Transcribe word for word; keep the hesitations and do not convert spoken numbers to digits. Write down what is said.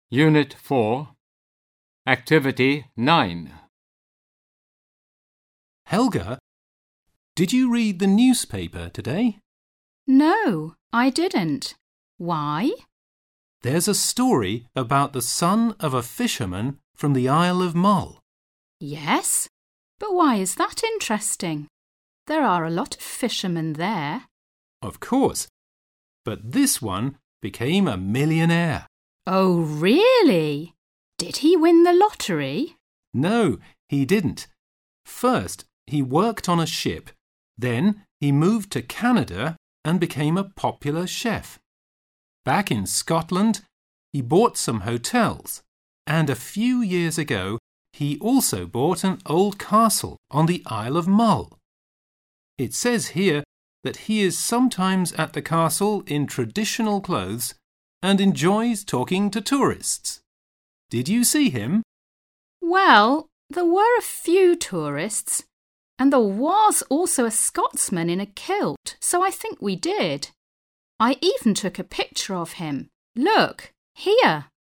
Unit four, Activity nine. Helga, did you read the newspaper today? No, I didn't. Why? There's a story about the son of a fisherman from the Isle of Mull. Yes, but why is that interesting? There are a lot of fishermen there. Of course, but this one became a millionaire. Oh, really? Did he win the lottery? No, he didn't. First, he worked on a ship. Then he moved to Canada and became a popular chef. Back in Scotland, he bought some hotels. And a few years ago, he also bought an old castle on the Isle of Mull. It says here that he is sometimes at the castle in traditional clothes and enjoys talking to tourists. Did you see him? Well, there were a few tourists, and there was also a Scotsman in a kilt, so I think we did. I even took a picture of him. Look, here.